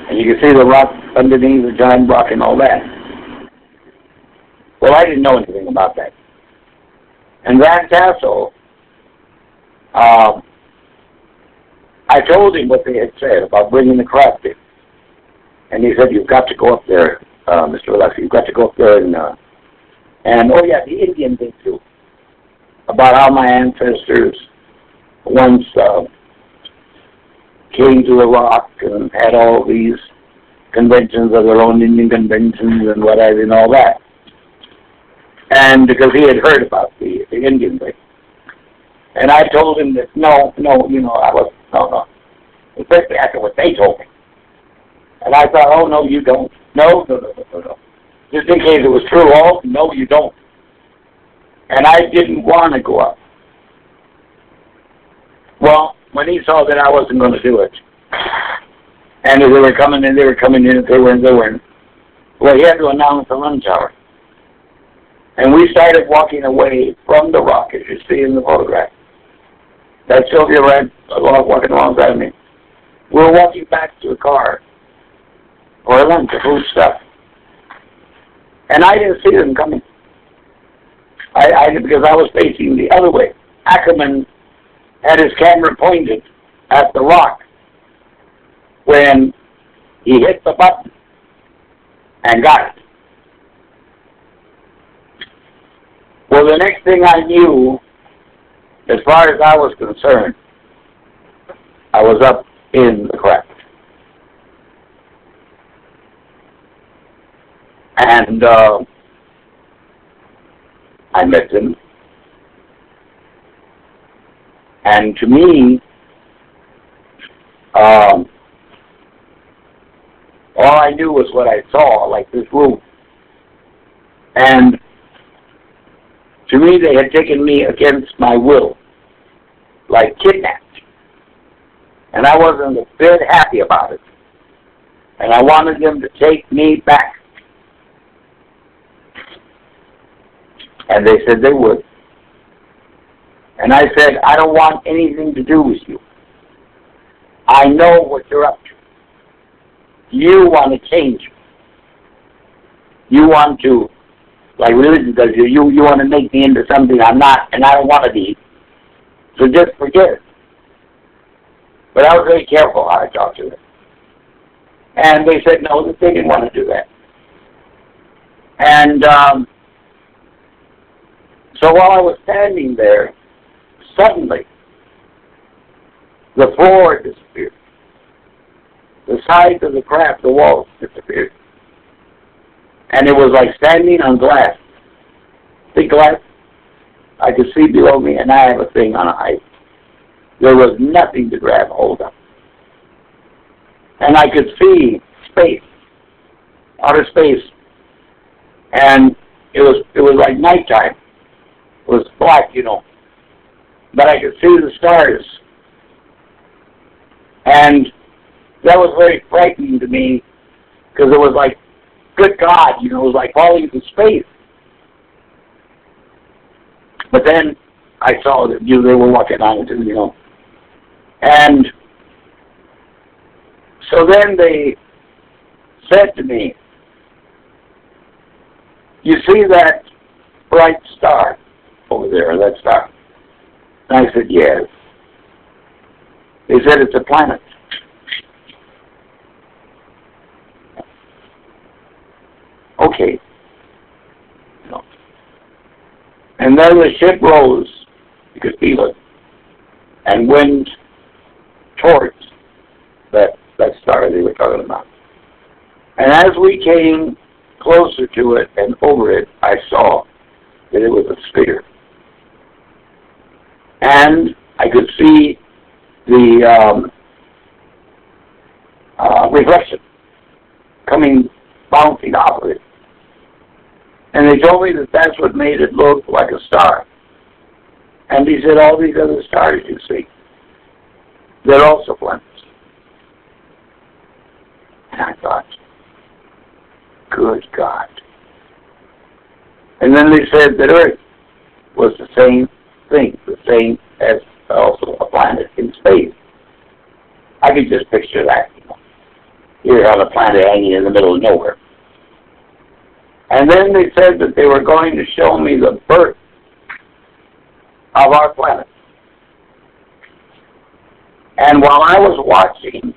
And you can see the rock underneath, the giant rock and all that. Well, I didn't know anything about that. And Van Tassel, I told him what they had said about bringing the craft in. And he said, you've got to go up there, Mr. Alexi, you've got to go up there and oh yeah, the Indian thing too, about how my ancestors once came to the rock and had all these conventions of their own, Indian conventions and whatever and all that. And because he had heard about the Indian thing. And I told him that, no, especially after what they told me. And I thought, oh, no, you don't. No. Just in case it was true, oh, no, you don't. And I didn't want to go up. Well, when he saw that I wasn't going to do it, and as they were coming in, if they weren't. Well, he had to announce the lunch hour. And we started walking away from the rock, as you see in the photograph. That's Sylvia Red walking alongside me. We were walking back to the car for lunch, the food stuff. And I didn't see them coming. Because I was facing the other way. Ackerman had his camera pointed at the rock when he hit the button and got it. Well, the next thing I knew, as far as I was concerned, I was up in the craft. And I met them. And to me, all I knew was what I saw, like this room. And to me, they had taken me against my will, like kidnapped. And I wasn't a bit happy about it. And I wanted them to take me back. And they said they would. And I said, I don't want anything to do with you. I know what you're up to. You want to change me. You want to, like religion does, you want to make me into something I'm not, and I don't want to be. So just forget it. But I was very careful how I talked to them. And they said no, that they didn't want to do that. And so while I was standing there, suddenly the floor disappeared. The sides of the craft, the walls disappeared. And it was like standing on glass. Big glass. I could see below me, and I have a thing on a height. There was nothing to grab hold of. And I could see space, outer space. And it was like nighttime. It was black, But I could see the stars. And that was very frightening to me, because it was like, good God, it was like falling into space. But then I saw that they were walking on it, And so then they said to me, you see that bright star over there, that star? And I said, yes. They said, it's a planet. Okay. No. And then the ship rose, you could feel it, and went towards that star they were talking about. And as we came closer to it and over it, I saw that it was a sphere. And I could see the reflection coming, bouncing off of it. And they told me that that's what made it look like a star. And he said, all these other stars you see, they're also planets. And I thought, good God. And then they said that Earth was the same thing, the same as also a planet in space. I could just picture that. here on a planet hanging in the middle of nowhere. And then they said that they were going to show me the birth of our planet. And while I was watching,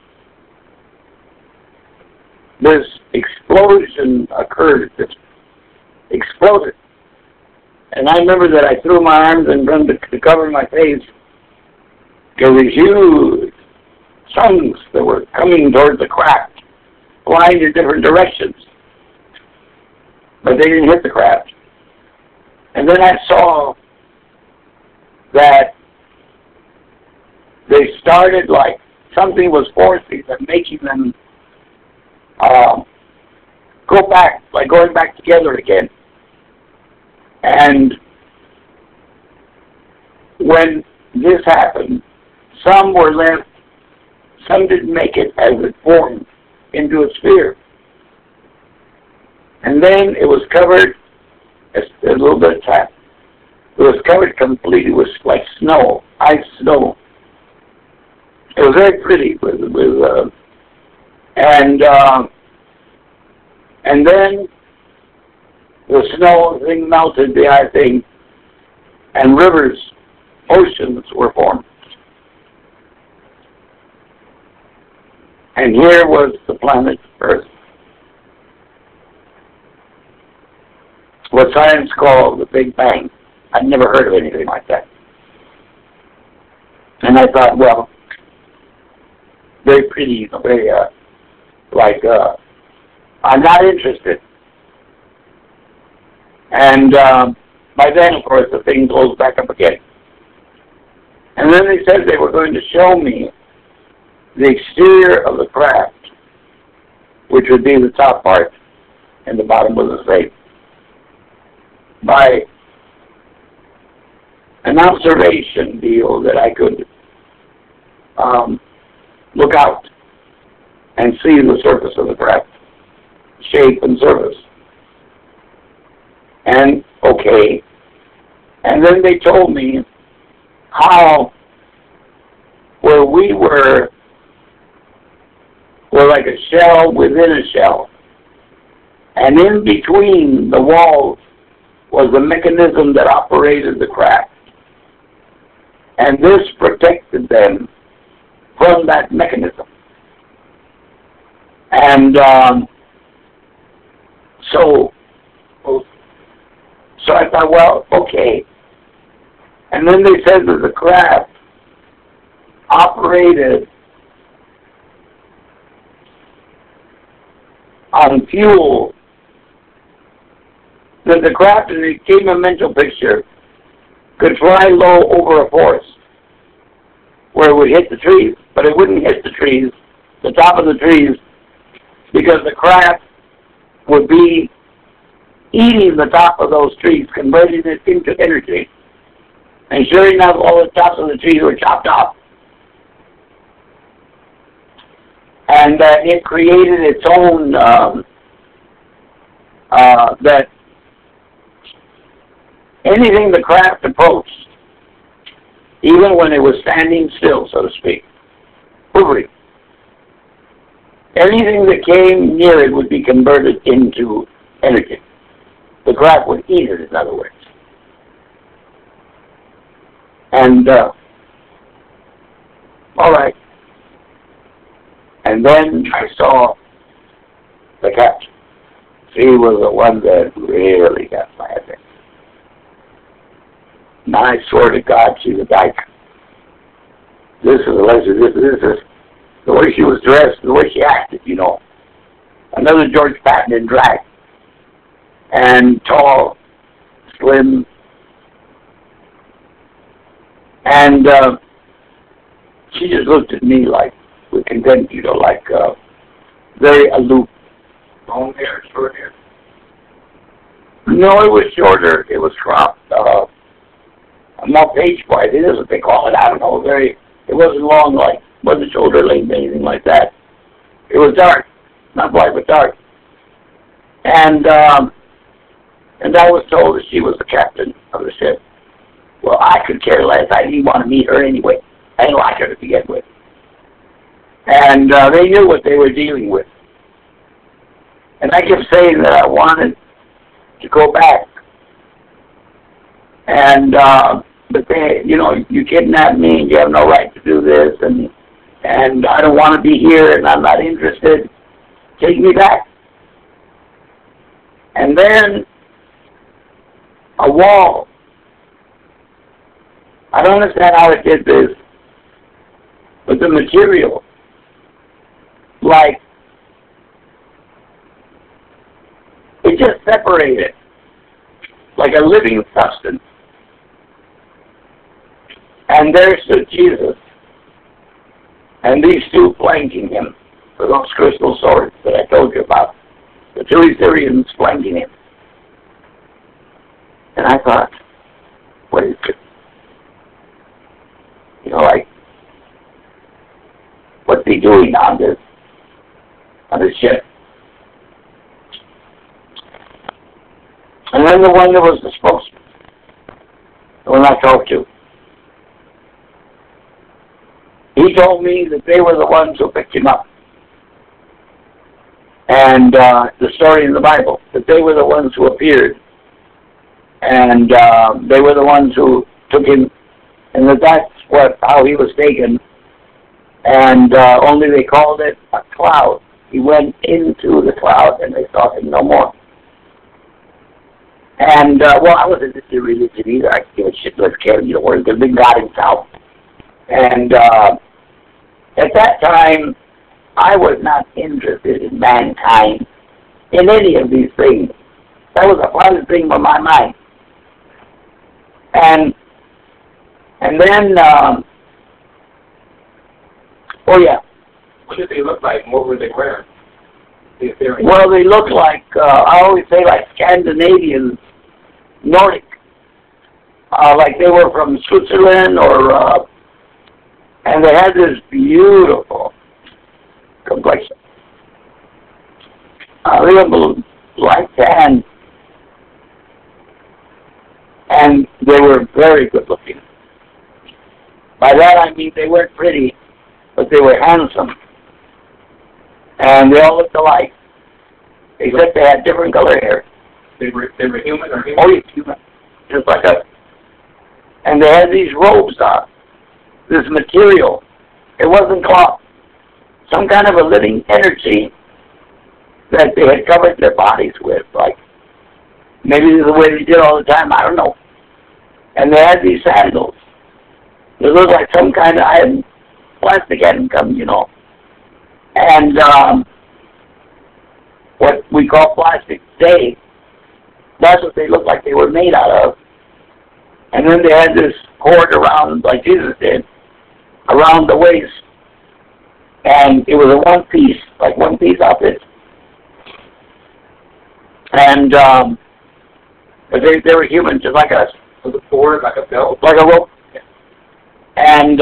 this explosion occurred. It exploded. And I remember that I threw my arms in front to cover my face. There were huge chunks that were coming towards the craft, flying in different directions. But they didn't hit the craft. And then I saw that they started like something was forcing them, making them go back, like going back together again. And when this happened, some were left, some didn't make it as it formed into a sphere. And then it was covered, a little bit of time, it was covered completely with like snow, ice snow. It was very pretty and then the snow thing melted, the ice thing, and rivers, oceans were formed. And here was the planet Earth. What science calls the Big Bang. I'd never heard of anything like that. And I thought, well, very pretty, very, I'm not interested. And by then, of course, the thing blows back up again. And then they said they were going to show me the exterior of the craft, which would be the top part, and the bottom was the same, by an observation deal that I could look out and see the surface of the craft, shape and surface. And, okay. And then they told me how where we were like a shell within a shell. And in between the walls was the mechanism that operated the craft. And this protected them from that mechanism. And so I thought, well, okay. And then they said that the craft operated on fuel. That the craft, and it gave me a mental picture, could fly low over a forest where it would hit the trees, but it wouldn't hit the trees, the top of the trees, because the craft would be eating the top of those trees, converting it into energy. And sure enough, all the tops of the trees were chopped off. And it created its own, that anything the craft approached, even when it was standing still, so to speak, hovering, anything that came near it would be converted into energy. The craft would eat it, in other words. And, all right. And then I saw the captain. She was the one that really got my attention. And I swear to God, she's a dyke. This is the way she was dressed, the way she acted, you know. Another George Patton in drag. And tall, slim. And she just looked at me like, with contempt, you know, like very aloof. Long hair, short hair? No, it was shorter. It was cropped. More page wide. It is what they call it. I don't know. It wasn't long, like, wasn't shoulder length, anything like that. It was dark. Not black, but dark. And I was told that she was the captain of the ship. Well, I could care less. I didn't want to meet her anyway. I didn't like her to begin with. And they knew what they were dealing with. And I kept saying that I wanted to go back. And, but they, you know, you kidnapped me and you have no right to do this, and I don't want to be here and I'm not interested. Take me back. And then a wall. I don't understand how it did this, but the material, like, it just separated, like a living substance. And there stood Jesus, and these two flanking him with those crystal swords that I told you about, the two Assyrians flanking him. And I thought, what is it? You know, like, what's he doing on this ship? And then the one that was the spokesman, the one I talked to, he told me that they were the ones who picked him up. And the story in the Bible, that they were the ones who appeared. And they were the ones who took him, and that's how he was taken. And only they called it a cloud. He went into the cloud, and they saw him no more. And, well, I wasn't into religion either. I give a shit with Kevin, you know, where's the big God himself. And at that time, I was not interested in mankind, in any of these things. That was the farthest thing from my mind. And then, oh yeah. What did they look like? What were they wearing? Well, they look like, I always say like Scandinavian, Nordic. Like they were from Switzerland or, and they had this beautiful complexion. Real light tan. And they were very good looking. By that I mean they weren't pretty, but they were handsome. And they all looked alike, except they had different color hair. They were human or human? Oh, yes, human. Just like us. And they had these robes on, this material. It wasn't cloth. Some kind of a living energy that they had covered their bodies with, like maybe this is the way they did all the time, I don't know. And they had these sandals. They looked like some kind of plastic hadn't come, you know. And what we call plastic today, that's what they looked like they were made out of. And then they had this cord around, like Jesus did, around the waist. And it was a one-piece, like one-piece outfit. And but they were human, just like us. Was it forward, like a belt? Like a rope. And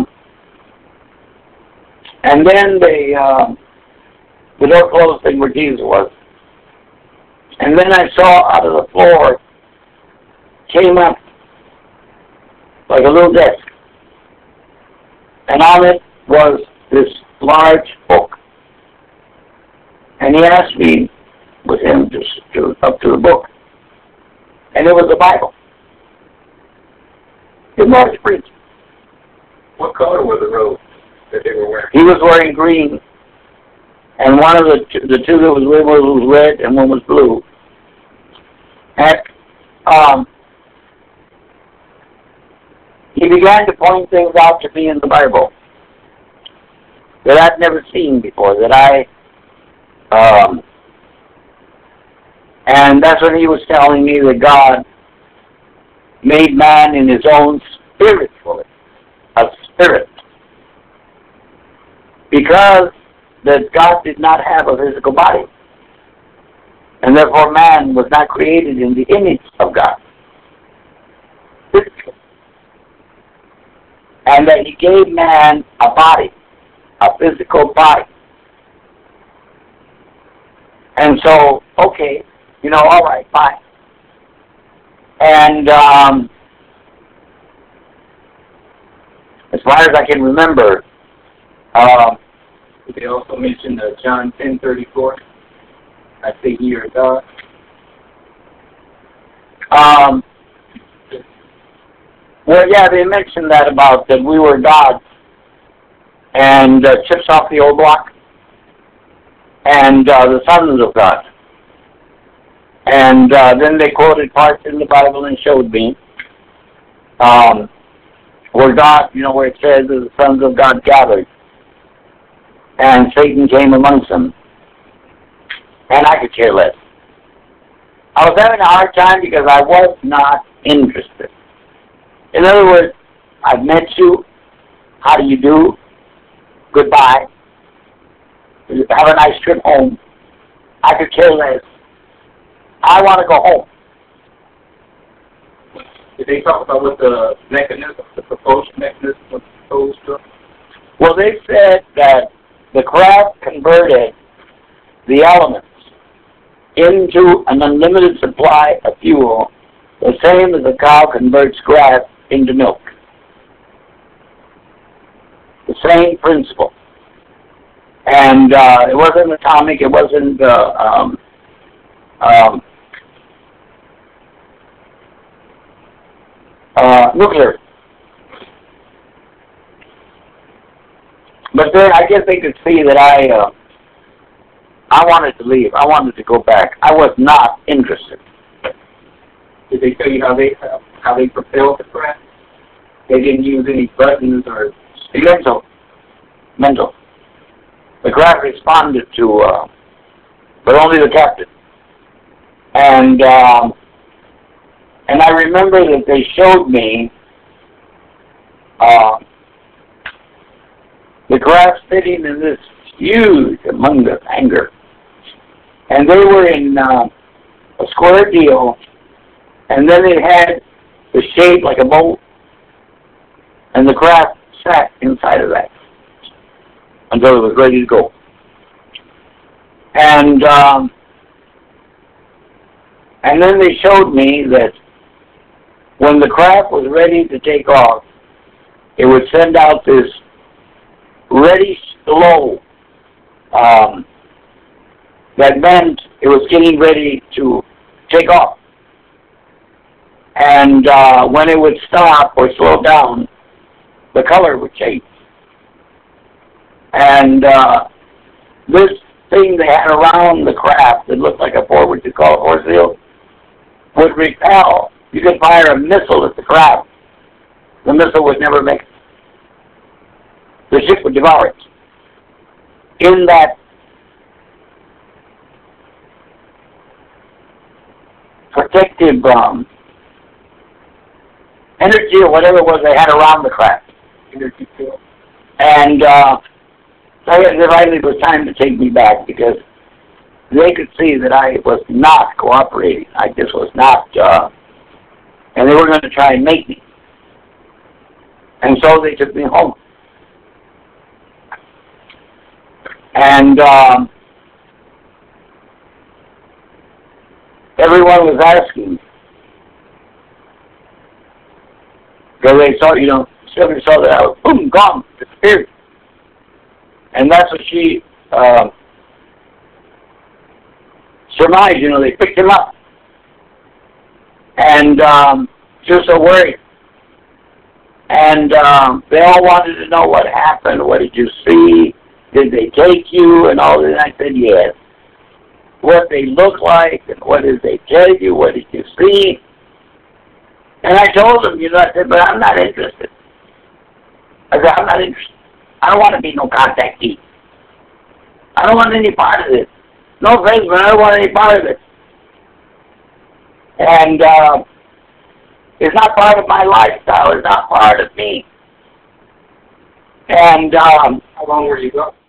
then they, the door closed thing where Jesus was. And then I saw out of the floor, came up like a little desk. And on it was this large book. And he asked me with him to up to the book. And it was the Bible. It was preached. What color were the robes that they were wearing? He was wearing green. And one of the two that was with him was red and one was blue. And he began to point things out to me in the Bible that I'd never seen before, and that's when he was telling me that God made man in his own spiritually, a spirit. Because that God did not have a physical body. And therefore man was not created in the image of God. Physically. And that he gave man a body, a physical body. And so, okay, you know, all right, fine. And as far as I can remember, Did they also mention John 10:34? I say ye are God. Well, yeah, they mentioned that about that we were gods and chips off the old block and the sons of God. And then they quoted parts in the Bible and showed me where God, where it says the sons of God gathered and Satan came amongst them. And I could care less. I was having a hard time because I was not interested. In other words, I've met you. How do you do? Goodbye. Have a nice trip home. I could care less. I want to go home. Did they talk about what the mechanism, the propulsion mechanism was proposed to? Well, they said that the craft converted the elements into an unlimited supply of fuel, the same as a cow converts grass into milk. The same principle. And it wasn't atomic, it wasn't nuclear. But then I guess they could see that I wanted to leave. I wanted to go back. I was not interested. Did they tell you how they propelled the craft? They didn't use any buttons or... Mental. The craft responded to, but only the captain. And I remember that they showed me the craft sitting in this huge humongous hangar. And they were in a square deal, and then it had the shape like a boat, and the craft sat inside of that until it was ready to go. And then they showed me that when the craft was ready to take off, it would send out this reddish glow that meant it was getting ready to take off. And when it would stop or slow down, the color would change. And this thing they had around the craft that looked like a forward, you call it horse seal, would repel. You could fire a missile at the craft. The missile would never make it. The ship would devour it. In that protective energy or whatever it was they had around the craft. Energy field. And it finally was time to take me back because they could see that I was not cooperating. I just was not, and they were going to try and make me. And so they took me home. And everyone was asking, because they saw, Sylvia saw that I was, boom, gone, disappeared. And that's what she surmised, they picked him up. And she was so worried. And they all wanted to know what happened. What did you see? Did they take you? And all that. And I said, yes. What they look like, and what did they tell you? What did you see? And I told them, I said, but I'm not interested. I said, I'm not interested. I don't want to be no contactee. I don't want any part of this. No offense, but I don't want any part of it. And it's not part of my lifestyle. It's not part of me. And how long were you gone?